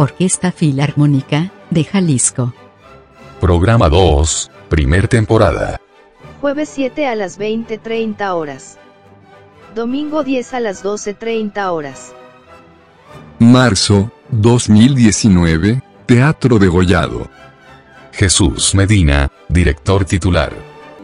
Orquesta Filarmónica de Jalisco. Programa 2, primer temporada. Jueves 7 a las 20:30 horas. Domingo 10 a las 12:30 horas. Marzo, 2019, Teatro Degollado. Jesús Medina, director titular.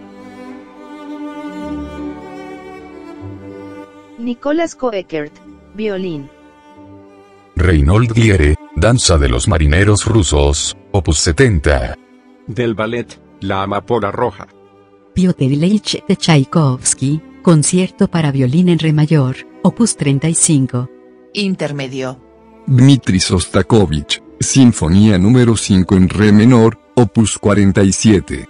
Nicolás Koekert, violín. Reynold Guiere, danza de los marineros rusos, opus 70. Del ballet, La Amapola Roja. Piotr Ilyich de Tchaikovsky, concierto para violín en re mayor, opus 35. Intermedio. Dmitri Sostakovich, Sinfonía número 5 en re menor, opus 47.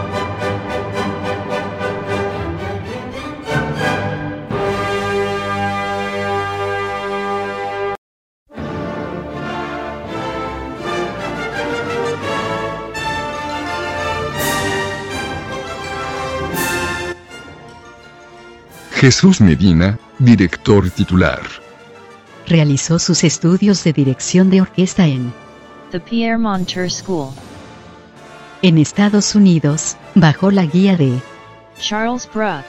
Jesús Medina, director titular. Realizó sus estudios de dirección de orquesta en The Pierre Monter School. En Estados Unidos, bajo la guía de Charles Bruck.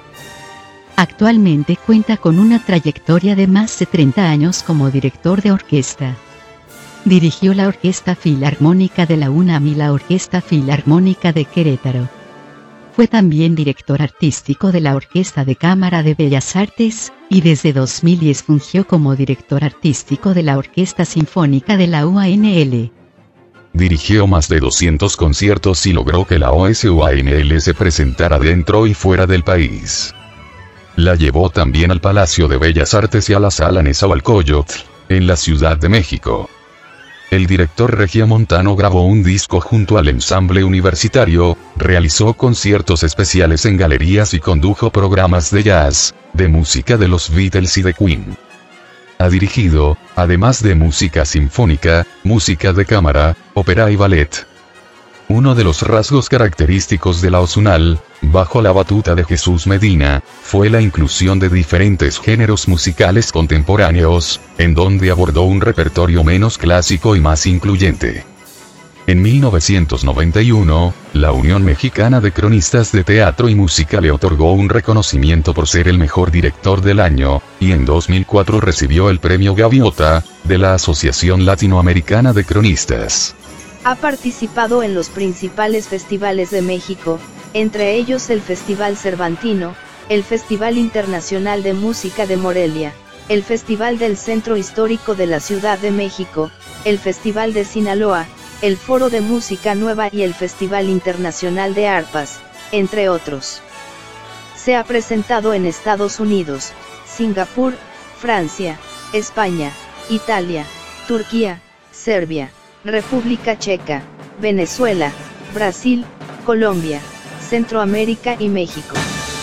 Actualmente cuenta con una trayectoria de más de 30 años como director de orquesta. Dirigió la Orquesta Filarmónica de la UNAM y la Orquesta Filarmónica de Querétaro. Fue también director artístico de la Orquesta de Cámara de Bellas Artes, y desde 2010 fungió como director artístico de la Orquesta Sinfónica de la UANL. Dirigió más de 200 conciertos y logró que la OSUANL se presentara dentro y fuera del país. La llevó también al Palacio de Bellas Artes y a la Sala Nezahualcóyotl, en la Ciudad de México. El director regiomontano grabó un disco junto al ensamble universitario, realizó conciertos especiales en galerías y condujo programas de jazz, de música de los Beatles y de Queen. Ha dirigido, además de música sinfónica, música de cámara, ópera y ballet. Uno de los rasgos característicos de la OSUNAL, bajo la batuta de Jesús Medina, fue la inclusión de diferentes géneros musicales contemporáneos, en donde abordó un repertorio menos clásico y más incluyente. En 1991, la Unión Mexicana de Cronistas de Teatro y Música le otorgó un reconocimiento por ser el mejor director del año, y en 2004 recibió el Premio Gaviota, de la Asociación Latinoamericana de Cronistas. Ha participado en los principales festivales de México, entre ellos el Festival Cervantino, el Festival Internacional de Música de Morelia, el Festival del Centro Histórico de la Ciudad de México, el Festival de Sinaloa, el Foro de Música Nueva y el Festival Internacional de Arpas, entre otros. Se ha presentado en Estados Unidos, Singapur, Francia, España, Italia, Turquía, Serbia, República Checa, Venezuela, Brasil, Colombia, Centroamérica y México.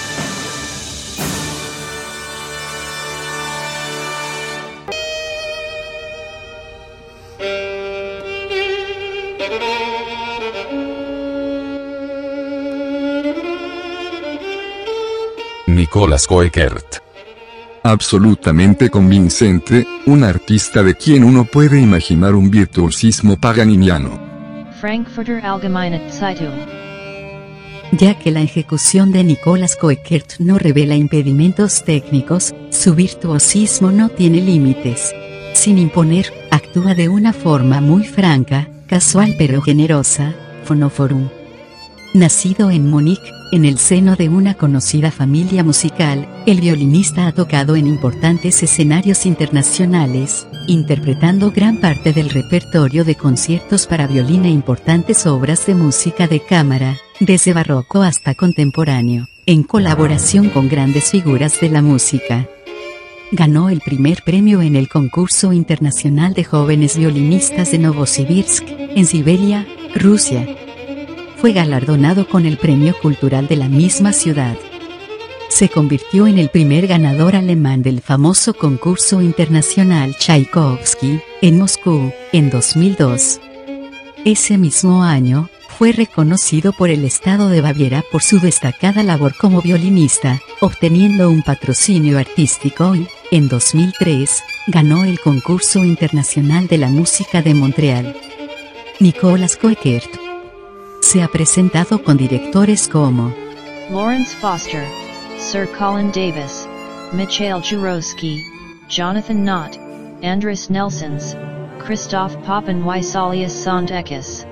Nicolás Koekert. Absolutamente convincente, un artista de quien uno puede imaginar un virtuosismo paganiniano. Frankfurter Allgemeine Zeitung. Ya que la ejecución de Nicolás Koekert no revela impedimentos técnicos, su virtuosismo no tiene límites. Sin imponer, actúa de una forma muy franca, casual pero generosa. Phonoforum. Nacido en Múnich, en el seno de una conocida familia musical, el violinista ha tocado en importantes escenarios internacionales, interpretando gran parte del repertorio de conciertos para violín e importantes obras de música de cámara, desde barroco hasta contemporáneo, en colaboración con grandes figuras de la música. Ganó el primer premio en el concurso internacional de jóvenes violinistas de Novosibirsk, en Siberia, Rusia. Fue galardonado con el Premio Cultural de la misma ciudad. Se convirtió en el primer ganador alemán del famoso concurso internacional Tchaikovsky, en Moscú, en 2002. Ese mismo año, fue reconocido por el Estado de Baviera por su destacada labor como violinista, obteniendo un patrocinio artístico y, en 2003, Ganó el concurso internacional de la música de Montreal. Nicolas Coeckert se ha presentado con directores como Lawrence Foster, Sir Colin Davis, Mikhail Jurovsky, Jonathan Knott, Andris Nelsons, Christoph Poppen y Saulius Sondekis.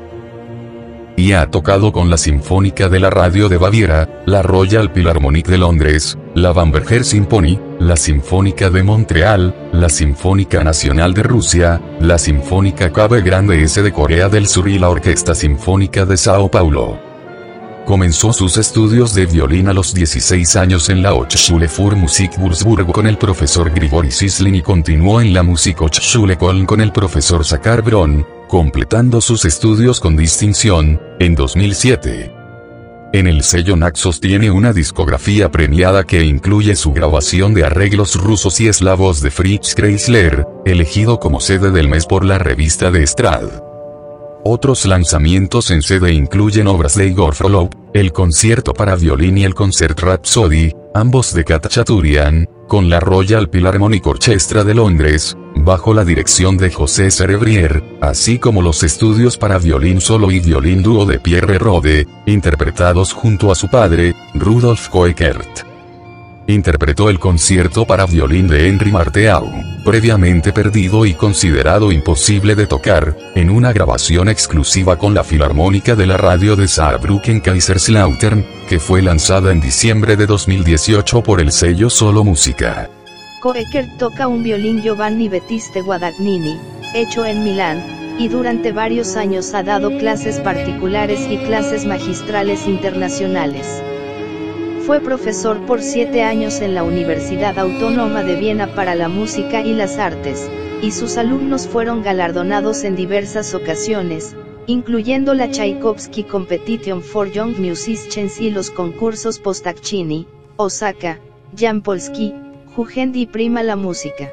Y ha tocado con la Sinfónica de la Radio de Baviera, la Royal Philharmonic de Londres, la Bamberger Symphony, la Sinfónica de Montreal, la Sinfónica Nacional de Rusia, la Sinfónica Cave Grande S de Corea del Sur y la Orquesta Sinfónica de Sao Paulo. Comenzó sus estudios de violín a los 16 años en la Hochschule für Musik Würzburg con el profesor Grigori Sislin y continuó en la Musikhochschule Köln con el profesor Sakar Bron, completando sus estudios con distinción, en 2007. En el sello Naxos tiene una discografía premiada que incluye su grabación de arreglos rusos y eslavos de Fritz Kreisler, elegido como CD del mes por la revista de Estrad. Otros lanzamientos en CD incluyen obras de Igor Frolov, el concierto para violín y el Concert Rhapsody, ambos de Khatchaturian, con la Royal Philharmonic Orchestra de Londres, bajo la dirección de José Cerebrier, así como los estudios para violín solo y violín dúo de Pierre Rode, interpretados junto a su padre, Rudolf Coeckert. Interpretó el concierto para violín de Henri Marteau, previamente perdido y considerado imposible de tocar, en una grabación exclusiva con la Filarmónica de la Radio de Saarbrücken Kaiserslautern, que fue lanzada en diciembre de 2018 por el sello Solo Música. Coeckert toca un violín Giovanni Battista Guadagnini, hecho en Milán, y durante varios años ha dado clases particulares y clases magistrales internacionales. Fue profesor por 7 años en la Universidad Autónoma de Viena para la Música y las Artes, y sus alumnos fueron galardonados en diversas ocasiones, incluyendo la Tchaikovsky Competition for Young Musicians y los concursos Postaccini, Osaka, Jan Polsky, Jugend y Prima la Música.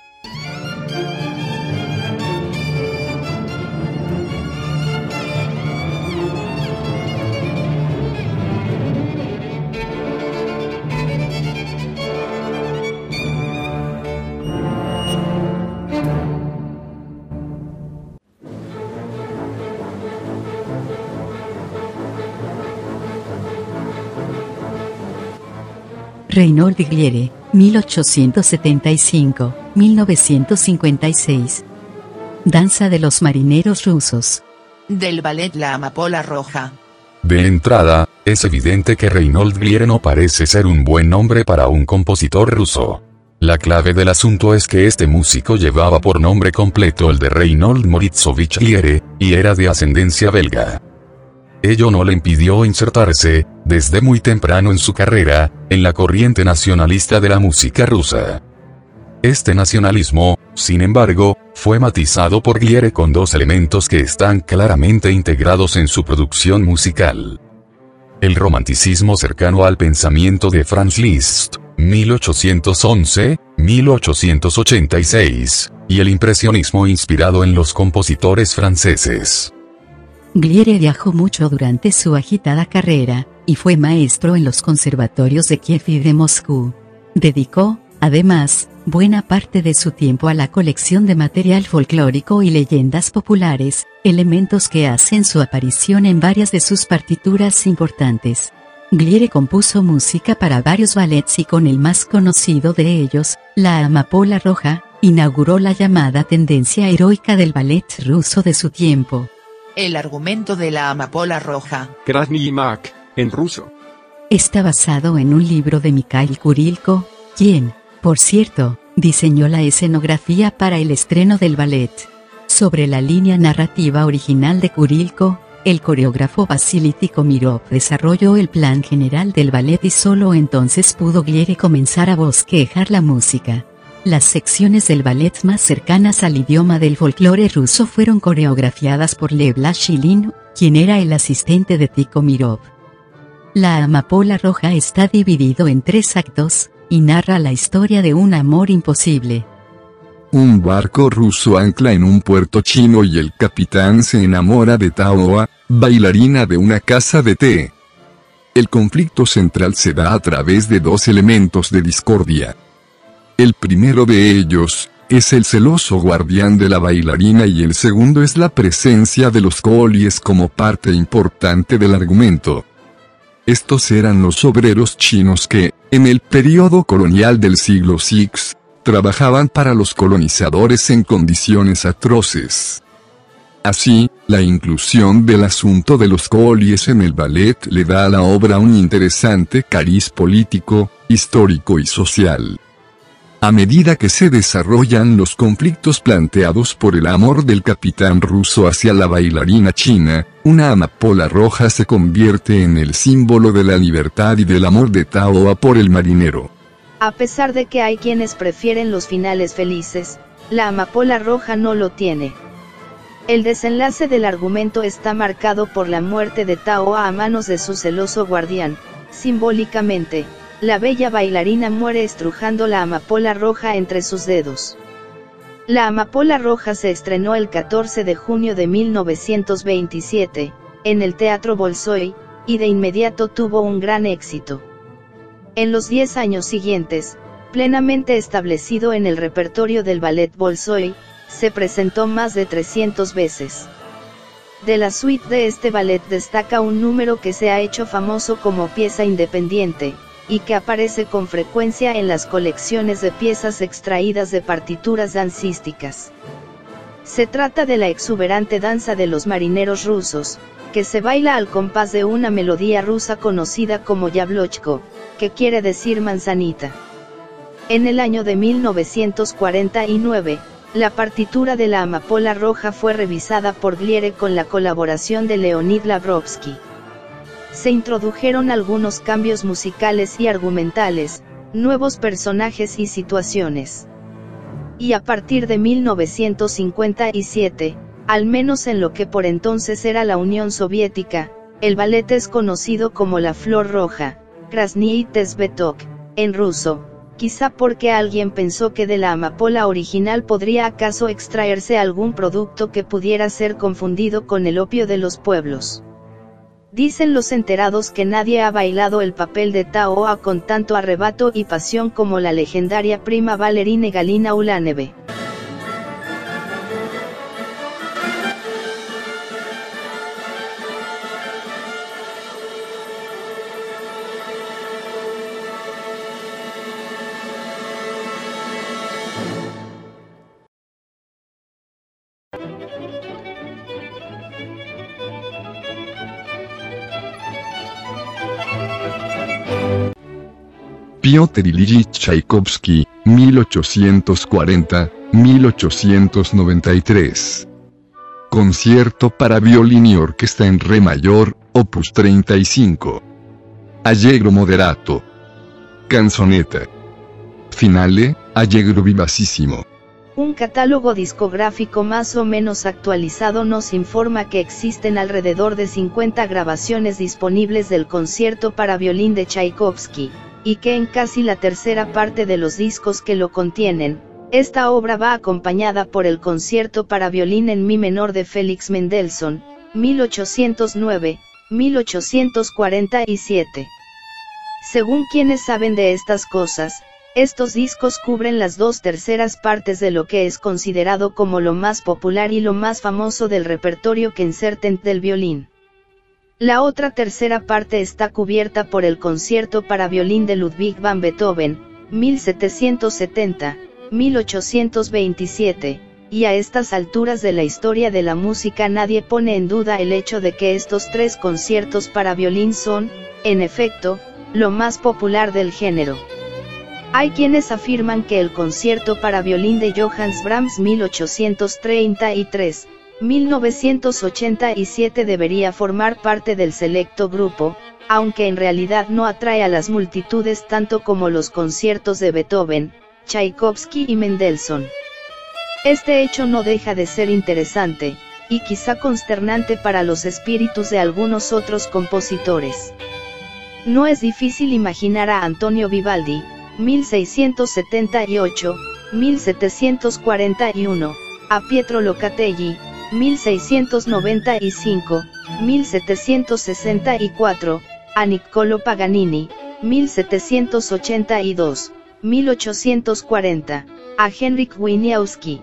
Reinhold Gliere, 1875-1956. Danza de los marineros rusos. Del ballet La Amapola Roja. De entrada, es evidente que Reinhold Gliere no parece ser un buen nombre para un compositor ruso. La clave del asunto es que este músico llevaba por nombre completo el de Reinhold Moritzovich Gliere, y era de ascendencia belga. Ello no le impidió insertarse, desde muy temprano en su carrera, en la corriente nacionalista de la música rusa. Este nacionalismo, sin embargo, fue matizado por Gliere con dos elementos que están claramente integrados en su producción musical. El romanticismo cercano al pensamiento de Franz Liszt, 1811-1886, y el impresionismo inspirado en los compositores franceses. Gliere viajó mucho durante su agitada carrera, y fue maestro en los conservatorios de Kiev y de Moscú. Dedicó, además, buena parte de su tiempo a la colección de material folclórico y leyendas populares, elementos que hacen su aparición en varias de sus partituras importantes. Gliere compuso música para varios ballets y con el más conocido de ellos, La Amapola Roja, inauguró la llamada tendencia heroica del ballet ruso de su tiempo. El argumento de La Amapola Roja. Krasny Mak, en ruso. Está basado en un libro de Mikhail Kurilko, quien, por cierto, diseñó la escenografía para el estreno del ballet. Sobre la línea narrativa original de Kurilko, el coreógrafo Vasily Tikomirov desarrolló el plan general del ballet y solo entonces pudo Gliere comenzar a bosquejar la música. Las secciones del ballet más cercanas al idioma del folclore ruso fueron coreografiadas por Lev Lashilin, quien era el asistente de Tikomirov. La Amapola Roja está dividido en 3 actos, y narra la historia de un amor imposible. Un barco ruso ancla en un puerto chino y el capitán se enamora de Taoa, bailarina de una casa de té. El conflicto central se da a través de 2 elementos de discordia. El primero de ellos, es el celoso guardián de la bailarina y el segundo es la presencia de los coolies como parte importante del argumento. Estos eran los obreros chinos que, en el periodo colonial del siglo VI, trabajaban para los colonizadores en condiciones atroces. Así, la inclusión del asunto de los coolies en el ballet le da a la obra un interesante cariz político, histórico y social. A medida que se desarrollan los conflictos planteados por el amor del capitán ruso hacia la bailarina china, una amapola roja se convierte en el símbolo de la libertad y del amor de Tao por el marinero. A pesar de que hay quienes prefieren los finales felices, la amapola roja no lo tiene. El desenlace del argumento está marcado por la muerte de Tao a manos de su celoso guardián. Simbólicamente, la bella bailarina muere estrujando la amapola roja entre sus dedos. La amapola roja se estrenó el 14 de junio de 1927, en el Teatro Bolshoi, y de inmediato tuvo un gran éxito. En los 10 años siguientes, plenamente establecido en el repertorio del Ballet Bolshoi, se presentó más de 300 veces. De la suite de este ballet destaca un número que se ha hecho famoso como pieza independiente, y que aparece con frecuencia en las colecciones de piezas extraídas de partituras dancísticas. Se trata de la exuberante danza de los marineros rusos, que se baila al compás de una melodía rusa conocida como Yablochko, que quiere decir manzanita. En el año de 1949, la partitura de la amapola roja fue revisada por Gliere con la colaboración de Leonid Lavrovsky. Se introdujeron algunos cambios musicales y argumentales, nuevos personajes y situaciones. Y a partir de 1957, al menos en lo que por entonces era la Unión Soviética, el ballet es conocido como la Flor Roja, Krasny Tsvetok, en ruso, quizá porque alguien pensó que de la amapola original podría acaso extraerse algún producto que pudiera ser confundido con el opio de los pueblos. Dicen los enterados que nadie ha bailado el papel de Tao con tanto arrebato y pasión como la legendaria prima bailarina Galina Ulaneve. Piotr Ilyich Tchaikovsky, 1840-1893. Concierto para violín y orquesta en re mayor, opus 35. Allegro moderato. Canzonetta. Finale, allegro vivacissimo. Un catálogo discográfico más o menos actualizado nos informa que existen alrededor de 50 grabaciones disponibles del concierto para violín de Tchaikovsky, y que en casi la tercera parte de los discos que lo contienen, esta obra va acompañada por el concierto para violín en mi menor de Félix Mendelssohn, 1809-1847. Según quienes saben de estas cosas, estos discos cubren las 2/3 partes de lo que es considerado como lo más popular y lo más famoso del repertorio concertant del violín. La otra tercera parte está cubierta por el concierto para violín de Ludwig van Beethoven, 1770-1827, y a estas alturas de la historia de la música nadie pone en duda el hecho de que estos 3 conciertos para violín son, en efecto, lo más popular del género. Hay quienes afirman que el concierto para violín de Johannes Brahms 1833-1987 debería formar parte del selecto grupo, aunque en realidad no atrae a las multitudes tanto como los conciertos de Beethoven, Tchaikovsky y Mendelssohn. Este hecho no deja de ser interesante, y quizá consternante para los espíritus de algunos otros compositores. No es difícil imaginar a Antonio Vivaldi, 1678-1741, a Pietro Locatelli, 1695-1764, a Niccolò Paganini, 1782, 1840, a Henryk Wieniawski,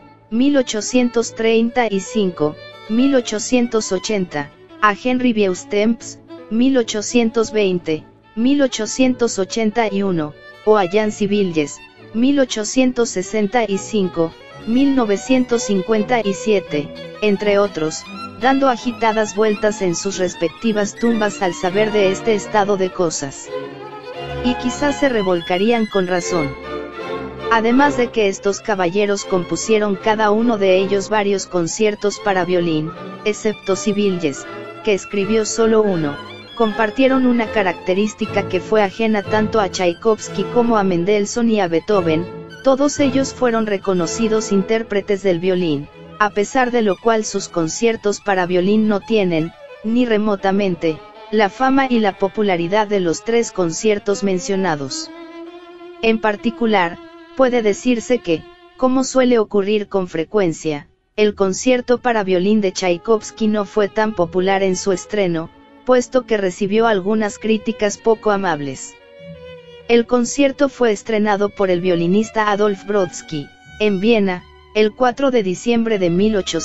1835, 1880, a Henry Beustemps, 1820, 1881, o a Jan Sibilles, 1865, 1957, entre otros, dando agitadas vueltas en sus respectivas tumbas al saber de este estado de cosas. Y quizás se revolcarían con razón. Además de que estos caballeros compusieron cada uno de ellos varios conciertos para violín, excepto Sibilles, que escribió solo uno, compartieron una característica que fue ajena tanto a Tchaikovsky como a Mendelssohn y a Beethoven: todos ellos fueron reconocidos intérpretes del violín, a pesar de lo cual sus conciertos para violín no tienen, ni remotamente, la fama y la popularidad de los tres conciertos mencionados. En particular, puede decirse que, como suele ocurrir con frecuencia, el concierto para violín de Tchaikovsky no fue tan popular en su estreno, puesto que recibió algunas críticas poco amables. El concierto fue estrenado por el violinista Adolf Brodsky, en Viena, el 4 de diciembre de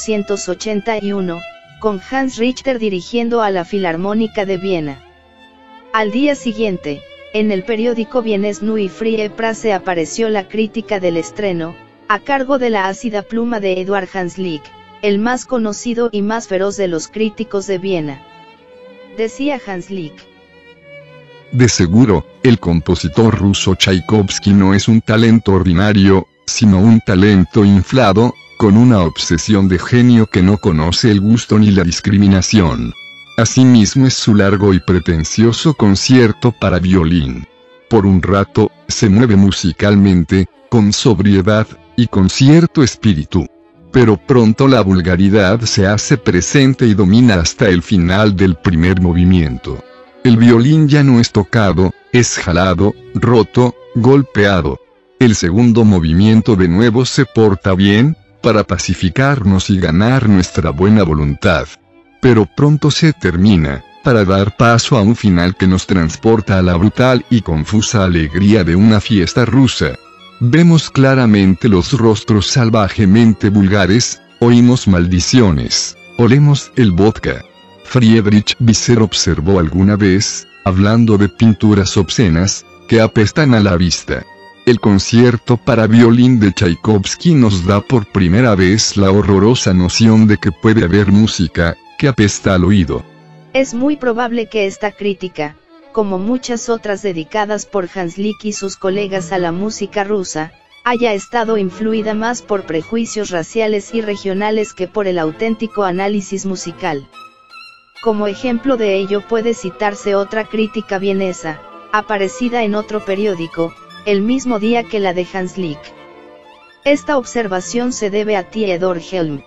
1881, con Hans Richter dirigiendo a la Filarmónica de Viena. Al día siguiente, en el periódico vienés Neue Freie Presse apareció la crítica del estreno, a cargo de la ácida pluma de Eduard Hanslick, el más conocido y más feroz de los críticos de Viena. Decía Hanslick: de seguro, el compositor ruso Tchaikovsky no es un talento ordinario, sino un talento inflado, con una obsesión de genio que no conoce el gusto ni la discriminación. Asimismo es su largo y pretencioso concierto para violín. Por un rato, se mueve musicalmente, con sobriedad, y con cierto espíritu. Pero pronto la vulgaridad se hace presente y domina hasta el final del primer movimiento. El violín ya no es tocado, es jalado, roto, golpeado. El segundo movimiento de nuevo se porta bien, para pacificarnos y ganar nuestra buena voluntad. Pero pronto se termina, para dar paso a un final que nos transporta a la brutal y confusa alegría de una fiesta rusa. Vemos claramente los rostros salvajemente vulgares, oímos maldiciones, olemos el vodka. Friedrich Visser observó alguna vez, hablando de pinturas obscenas, que apestan a la vista. El concierto para violín de Tchaikovsky nos da por primera vez la horrorosa noción de que puede haber música que apesta al oído. Es muy probable que esta crítica, como muchas otras dedicadas por Hanslick y sus colegas a la música rusa, haya estado influida más por prejuicios raciales y regionales que por el auténtico análisis musical. Como ejemplo de ello puede citarse otra crítica vienesa, aparecida en otro periódico, el mismo día que la de Hanslick. Esta observación se debe a Theodor Helm.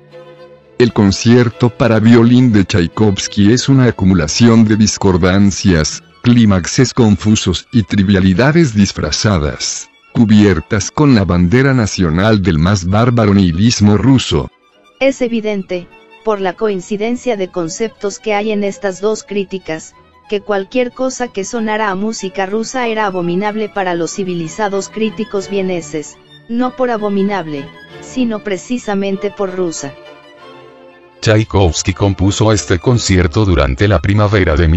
El concierto para violín de Tchaikovsky es una acumulación de discordancias, clímaxes confusos y trivialidades disfrazadas, cubiertas con la bandera nacional del más bárbaro nihilismo ruso. Es evidente, por la coincidencia de conceptos que hay en estas dos críticas, que cualquier cosa que sonara a música rusa era abominable para los civilizados críticos vieneses, no por abominable, sino precisamente por rusa. Tchaikovsky compuso este concierto durante la primavera de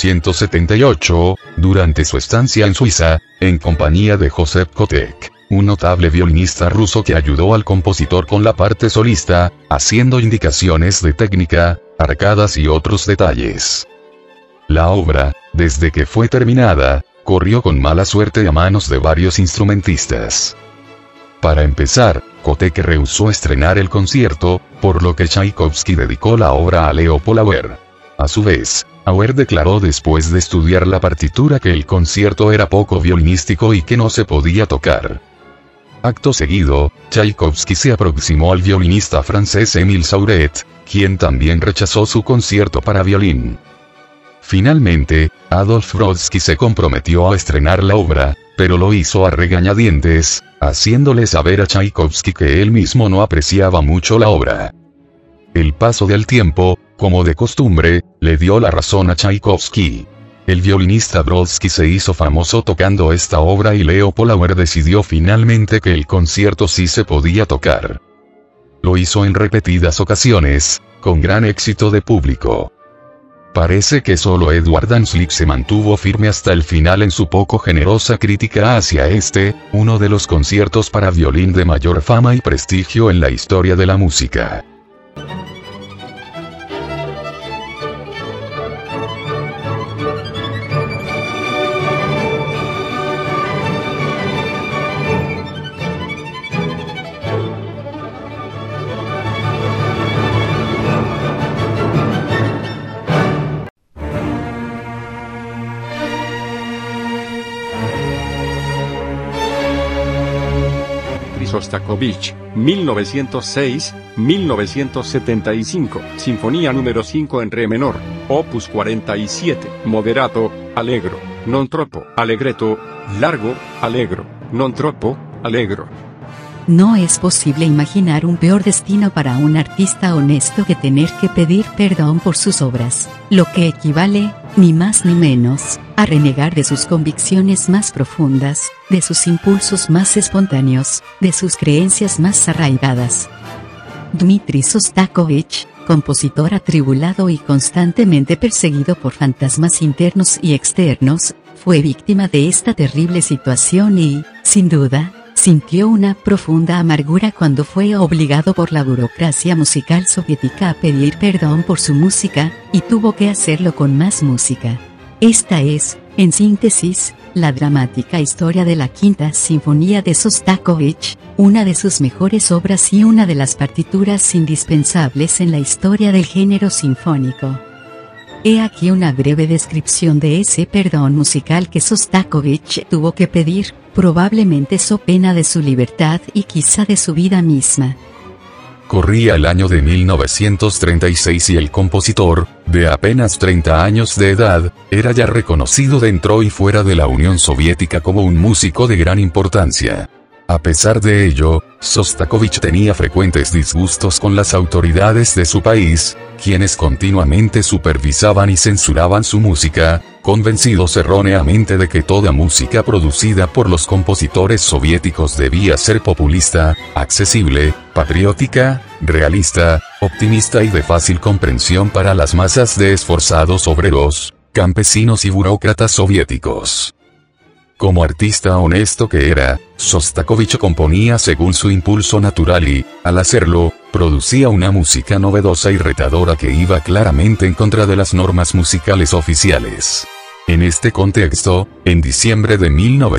1878, durante su estancia en Suiza, en compañía de Joseph Kotek, un notable violinista ruso que ayudó al compositor con la parte solista, haciendo indicaciones de técnica, arcadas y otros detalles. La obra, desde que fue terminada, corrió con mala suerte a manos de varios instrumentistas. Para empezar, Kotek rehusó estrenar el concierto, por lo que Tchaikovsky dedicó la obra a Leopold Auer. A su vez, Auer declaró después de estudiar la partitura que el concierto era poco violinístico y que no se podía tocar. Acto seguido, Tchaikovsky se aproximó al violinista francés Émile Sauret, quien también rechazó su concierto para violín. Finalmente, Adolf Brodsky se comprometió a estrenar la obra, pero lo hizo a regañadientes, haciéndole saber a Tchaikovsky que él mismo no apreciaba mucho la obra. El paso del tiempo, como de costumbre, le dio la razón a Tchaikovsky. El violinista Brodsky se hizo famoso tocando esta obra y Leo Polauer decidió finalmente que el concierto sí se podía tocar. Lo hizo en repetidas ocasiones, con gran éxito de público. Parece que solo Edward Anslick se mantuvo firme hasta el final en su poco generosa crítica hacia uno de los conciertos para violín de mayor fama y prestigio en la historia de la música. Sostakovich, 1906-1975, Sinfonía número 5 en re menor, opus 47, moderato, allegro, non troppo, allegretto, largo, allegro, non troppo, allegro. No es posible imaginar un peor destino para un artista honesto que tener que pedir perdón por sus obras, lo que equivale, ni más ni menos, a renegar de sus convicciones más profundas, de sus impulsos más espontáneos, de sus creencias más arraigadas. Dmitri Sostakovich, compositor atribulado y constantemente perseguido por fantasmas internos y externos, fue víctima de esta terrible situación y, sin duda, sintió una profunda amargura cuando fue obligado por la burocracia musical soviética a pedir perdón por su música, y tuvo que hacerlo con más música. Esta es, en síntesis, la dramática historia de la Quinta Sinfonía de Sostakovich, una de sus mejores obras y una de las partituras indispensables en la historia del género sinfónico. He aquí una breve descripción de ese perdón musical que Sostakovich tuvo que pedir, probablemente so pena de su libertad y quizá de su vida misma. Corría el año de 1936 y el compositor, de apenas 30 años de edad, era ya reconocido dentro y fuera de la Unión Soviética como un músico de gran importancia. A pesar de ello, Sostakovich tenía frecuentes disgustos con las autoridades de su país, quienes continuamente supervisaban y censuraban su música, convencidos erróneamente de que toda música producida por los compositores soviéticos debía ser populista, accesible, patriótica, realista, optimista y de fácil comprensión para las masas de esforzados obreros, campesinos y burócratas soviéticos. Como artista honesto que era, Sostakovich componía según su impulso natural y, al hacerlo, producía una música novedosa y retadora que iba claramente en contra de las normas musicales oficiales. En este contexto, en diciembre de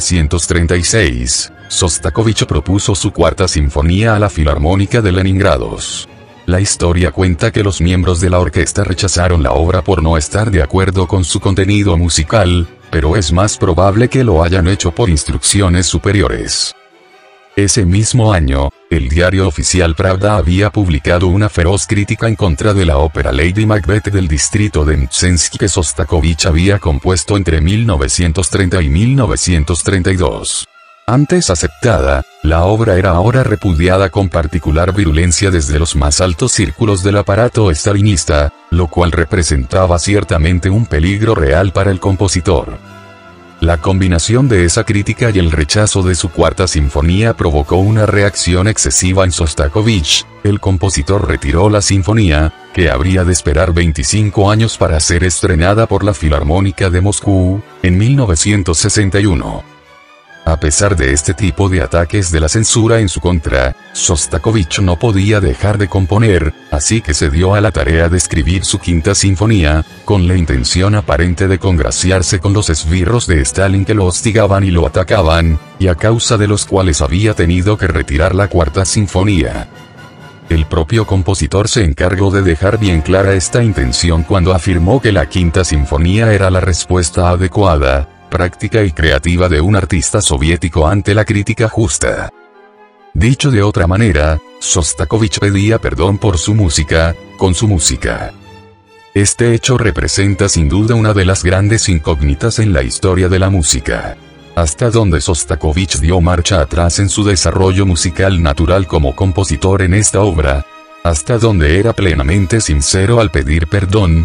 1936, Sostakovich propuso su Cuarta Sinfonía a la Filarmónica de Leningrado. La historia cuenta que los miembros de la orquesta rechazaron la obra por no estar de acuerdo con su contenido musical, pero es más probable que lo hayan hecho por instrucciones superiores. Ese mismo año, el diario oficial Pravda había publicado una feroz crítica en contra de la ópera Lady Macbeth del distrito de Mtsensk que Sostakovich había compuesto entre 1930 y 1932. Antes aceptada, la obra era ahora repudiada con particular virulencia desde los más altos círculos del aparato estalinista, lo cual representaba ciertamente un peligro real para el compositor. La combinación de esa crítica y el rechazo de su Cuarta Sinfonía provocó una reacción excesiva en Sostakovich. El compositor retiró la sinfonía, que habría de esperar 25 años para ser estrenada por la Filarmónica de Moscú, en 1961. A pesar de este tipo de ataques de la censura en su contra, Sostakovich no podía dejar de componer, así que se dio a la tarea de escribir su Quinta Sinfonía, con la intención aparente de congraciarse con los esbirros de Stalin que lo hostigaban y lo atacaban, y a causa de los cuales había tenido que retirar la Cuarta Sinfonía. El propio compositor se encargó de dejar bien clara esta intención cuando afirmó que la Quinta Sinfonía era la respuesta adecuada, práctica y creativa de un artista soviético ante la crítica justa. Dicho de otra manera, Sostakovich pedía perdón por su música, con su música. Este hecho representa sin duda una de las grandes incógnitas en la historia de la música. Hasta donde Sostakovich dio marcha atrás en su desarrollo musical natural como compositor en esta obra. Hasta donde era plenamente sincero al pedir perdón.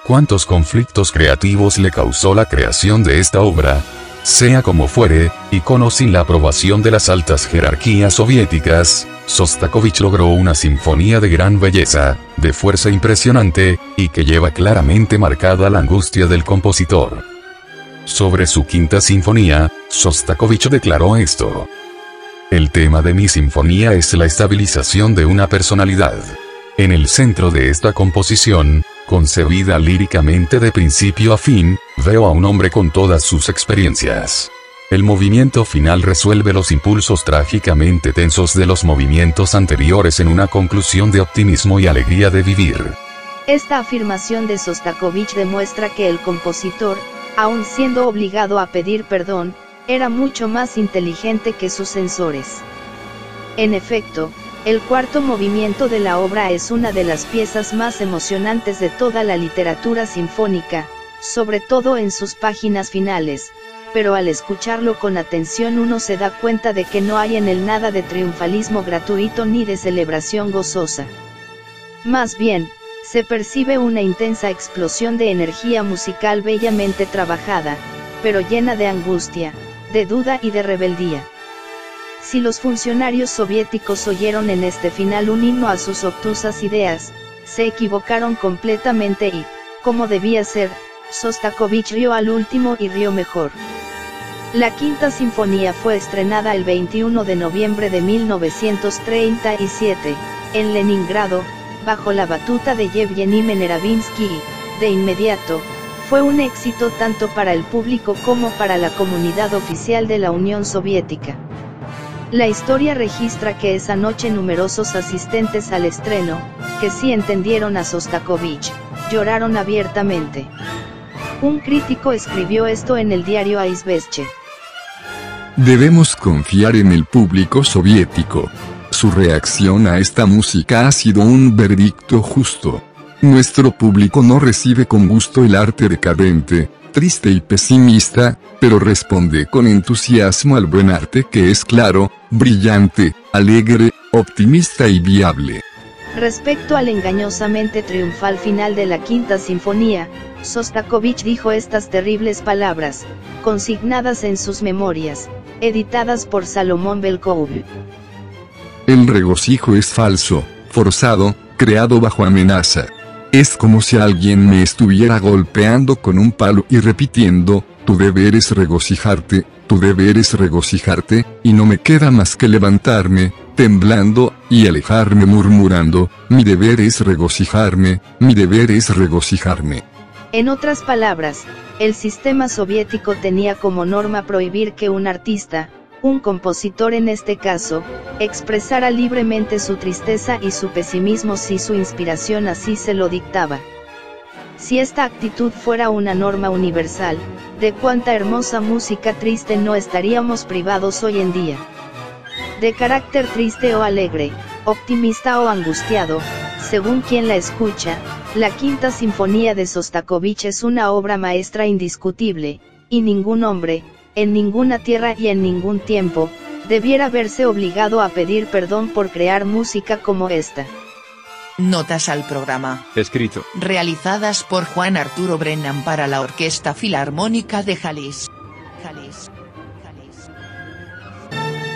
cuántos conflictos creativos le causó la creación de esta obra. Sea como fuere, y con o sin la aprobación de las altas jerarquías soviéticas, Sostakovich logró una sinfonía de gran belleza, de fuerza impresionante, y que lleva claramente marcada la angustia del compositor. Sobre su quinta sinfonía, Sostakovich declaró esto: el tema de mi sinfonía es la estabilización de una personalidad. En el centro de esta composición, concebida líricamente de principio a fin, veo a un hombre con todas sus experiencias. El movimiento final resuelve los impulsos trágicamente tensos de los movimientos anteriores en una conclusión de optimismo y alegría de vivir. Esta afirmación de Sostakovich demuestra que el compositor, aun siendo obligado a pedir perdón, era mucho más inteligente que sus censores. En efecto, el cuarto movimiento de la obra es una de las piezas más emocionantes de toda la literatura sinfónica, sobre todo en sus páginas finales, pero al escucharlo con atención uno se da cuenta de que no hay en él nada de triunfalismo gratuito ni de celebración gozosa. Más bien, se percibe una intensa explosión de energía musical bellamente trabajada, pero llena de angustia, de duda y de rebeldía. Si los funcionarios soviéticos oyeron en este final un himno a sus obtusas ideas, se equivocaron completamente y, como debía ser, Sostakovich rió al último y rió mejor. La quinta sinfonía fue estrenada el 21 de noviembre de 1937, en Leningrado, bajo la batuta de Yevgeny Meneravinsky y, de inmediato, fue un éxito tanto para el público como para la comunidad oficial de la Unión Soviética. La historia registra que esa noche numerosos asistentes al estreno, que sí entendieron a Sostakovich, lloraron abiertamente. Un crítico escribió esto en el diario Izvestia. Debemos confiar en el público soviético. Su reacción a esta música ha sido un veredicto justo. Nuestro público no recibe con gusto el arte decadente, triste y pesimista, pero responde con entusiasmo al buen arte que es claro, brillante, alegre, optimista y viable. Respecto al engañosamente triunfal final de la quinta sinfonía, Sostakovich dijo estas terribles palabras, consignadas en sus memorias, editadas por Salomón Belkov. El regocijo es falso, forzado, creado bajo amenaza. Es como si alguien me estuviera golpeando con un palo y repitiendo, tu deber es regocijarte, tu deber es regocijarte, y no me queda más que levantarme, temblando, y alejarme murmurando, mi deber es regocijarme, mi deber es regocijarme. En otras palabras, el sistema soviético tenía como norma prohibir que un artista, un compositor en este caso, expresara libremente su tristeza y su pesimismo si su inspiración así se lo dictaba. Si esta actitud fuera una norma universal, de cuánta hermosa música triste no estaríamos privados hoy en día. De carácter triste o alegre, optimista o angustiado, según quien la escucha, la quinta sinfonía de Sostakovich es una obra maestra indiscutible, y ningún hombre, en ninguna tierra y en ningún tiempo, debiera verse obligado a pedir perdón por crear música como esta. Notas al programa. Escrito. Realizadas por Juan Arturo Brennan para la Orquesta Filarmónica de Jalisco.